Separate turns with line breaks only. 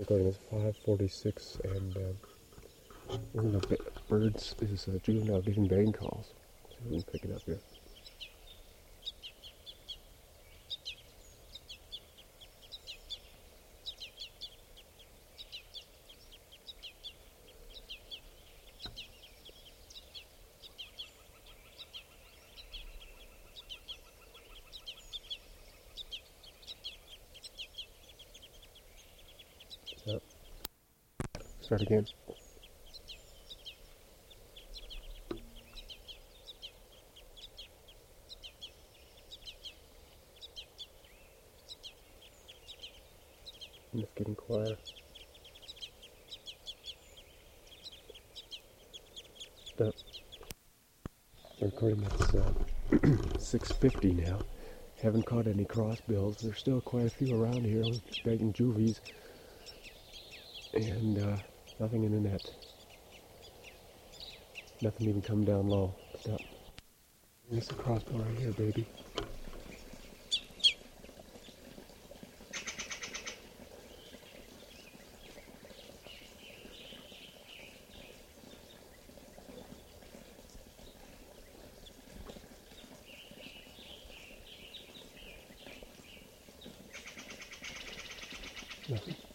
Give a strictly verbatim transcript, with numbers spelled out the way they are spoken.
Recording is five forty-six, and uh, one of the birds is a juvenile giving bang calls. So we can pick it up here. So, start again. And it's getting quieter. Stop. Recording at uh, six fifty now. Haven't caught any crossbills. There's still quite a few around here, begging juvies, and uh, nothing in the net. Nothing even come down low. Stop. There's a crossbill right here, baby. Nothing.